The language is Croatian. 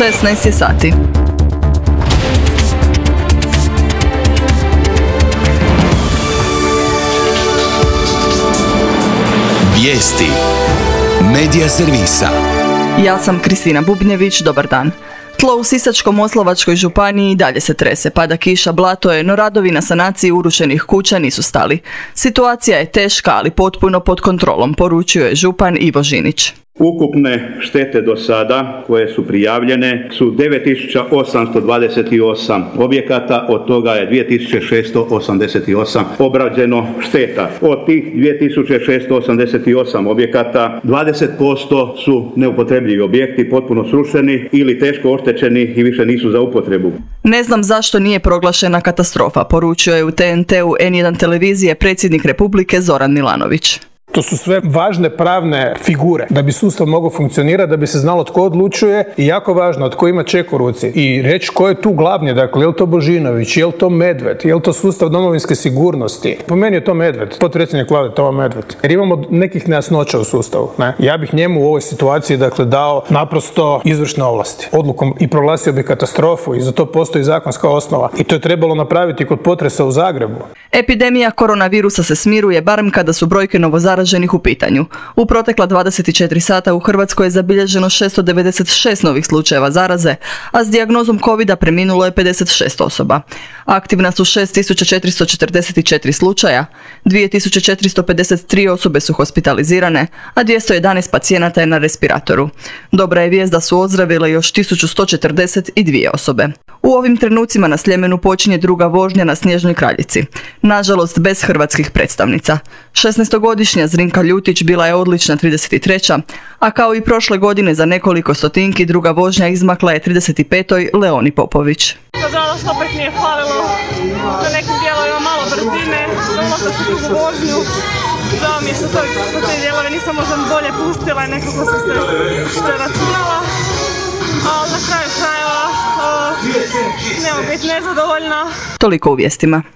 16 je sati. Vijesti Medija servisa. Ja sam Kristina Bubnjević, dobar dan. Tlo u Sisačko-moslavačkoj županiji i dalje se trese, pada kiša, blato je, no radovi na sanaciji urušenih kuća nisu stali. Situacija je teška, ali potpuno pod kontrolom, poručuje župan Ivo Žinić. Ukupne štete do sada koje su prijavljene su 9828 objekata, od toga je 2688 obrađeno šteta. Od tih 2688 objekata 20% su neupotrebljivi objekti, potpuno srušeni ili teško oštećeni i više nisu za upotrebu. Ne znam zašto nije proglašena katastrofa, poručuje u TNT-u N1 televizije predsjednik Republike Zoran Milanović. To su sve važne pravne figure da bi sustav mogao funkcionirati, da bi se znalo tko odlučuje i jako važno tko ima ček u ruci. I reći ko je tu glavni, dakle, je li to Božinović, je li to Medved, je li to sustav domovinske sigurnosti. Po meni je to Medved, potpredsjednik vlade Tomo Medved. Jer imamo nekih nejasnoća u sustavu. Ne? Ja bih njemu u ovoj situaciji, dakle, dao naprosto izvršne ovlasti. Odlukom i proglasio bi katastrofu i za to postoji zakonska osnova. I to je trebalo napraviti kod potresa u Zagrebu. Epidemija koronavirusa se smiruje, barem kada su brojke novozaraženih u pitanju. U protekla 24 sata u Hrvatskoj je zabilježeno 696 novih slučajeva zaraze, a s dijagnozom covida preminulo je 56 osoba. Aktivna su 6444 slučaja, 2453 osobe su hospitalizirane, a 211 pacijenata je na respiratoru. Dobra je vijest da su ozdravile još 1142 osobe. U ovim trenucima na Sljemenu počinje druga vožnja na Snježnoj Kraljici. Nažalost, bez hrvatskih predstavnica. 16-godišnja Zrinka Ljutić bila je odlična 33. a kao i prošle godine za nekoliko stotinki druga vožnja izmakla je 35. Leoni Popović. Nažalost, opet nije falilo. Na nekim dijelovima malo brzine, za ulazak u drugu vožnju. Žao mi je što te dijelove nisam možda bolje pustila i nekako sam se računala. Ali na kraju krajeva ne mogu biti nezadovoljna. Toliko u vijestima.